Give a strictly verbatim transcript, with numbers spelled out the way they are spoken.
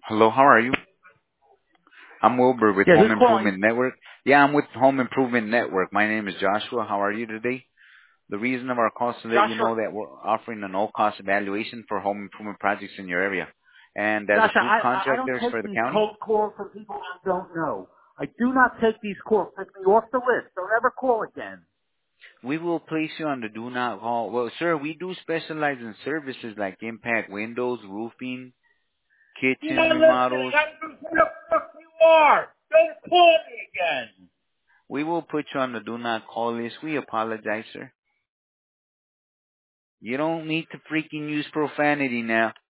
Hello, how are you? I'm Wilbur with Yeah, Home who's calling? Improvement Network. Yeah, I'm with Home Improvement Network. My name is Joshua. How are you today? The reason of our call is to let you Joshua. know that we're offering a no-cost evaluation for home improvement projects in your area. And as Joshua, approved I, I I don't contractors for take the these county, cold calls from people I don't know. I do not take these calls. Take me off the list. Don't ever call again. we will place you on the do not call. Well, sir, we do specialize in services like impact windows, roofing, You're kitchen not listening. remodels. I don't know who the fuck you are. Don't call me again. We will put you on the do not call list. We apologize, sir. You don't need to freaking use profanity now.